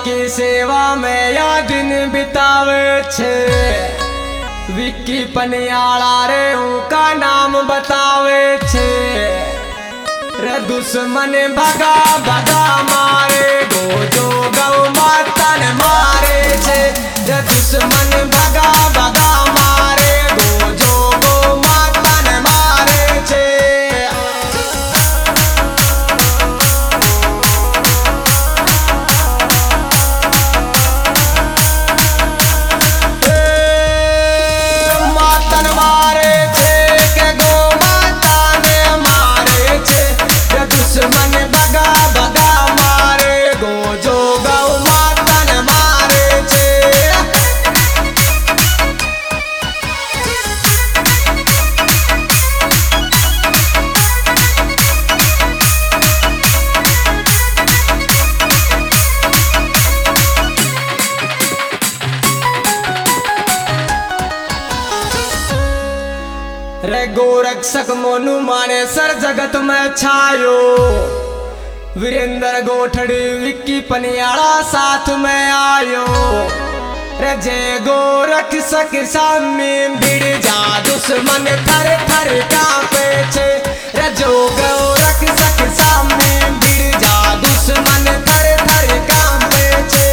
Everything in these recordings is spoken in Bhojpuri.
की सेवा में या दिन बितावे छे। विक्की पनियाला रे उनका नाम बतावे छे। रे दुश्मन भगा भगा मारे गो जो गौ माता ने मारे छे। रे दुश्मन भगा भगा मारे गो जो गौ माता ने मारे छे। दुश्मन भगा भगा मारे गो जो गौ माता ने मारे छे। रे गोरक्षक मोनू माने सर जगत में छायो। वीरेंद्र गोठड़ी विक्की पनियाला साथ में आयो। रे जय गोरक्षक सामने भिड़ जा दुश्मन थर थर कांपे छे। रे जो गोरक्षक सामने भिड़ जा दुश्मन थर थर कांपे छे।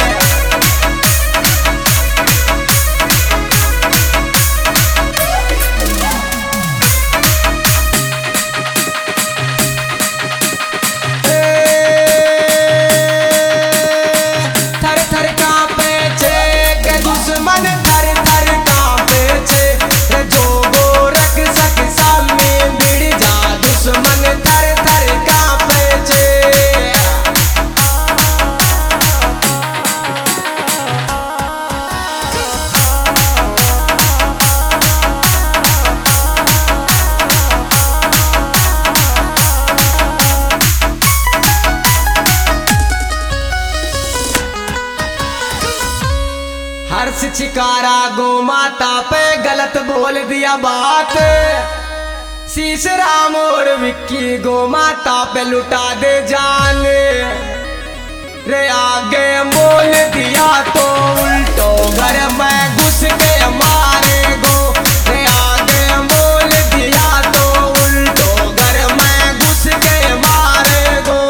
हर्ष छिकारा गो माता पे गलत बोल दिया बात। शीश राम और विक्की गो माता पे लुटा दे जान। रे आगे बोल दिया तो उल्टो घर में घुस के मारे गो। रे आगे बोल दिया तो उल्टो घर में घुस के मारे गो।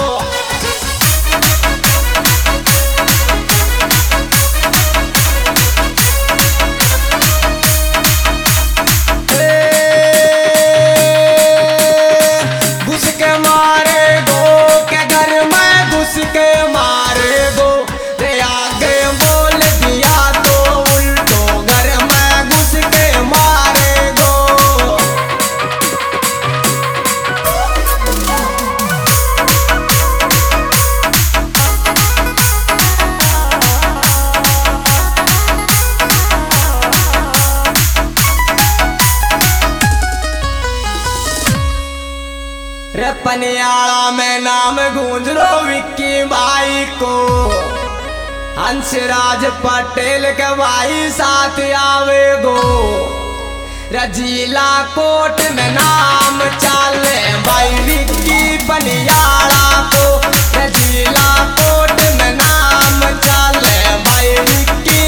रे पनियाला में नाम गूंज लो विक्की भाई को। हंसराज पटेल के भाई साथ आवे गो। रजीला कोट में नाम चाले भाई विक्की पनियाला को। रजीला कोट में नाम चाले भाई विक्की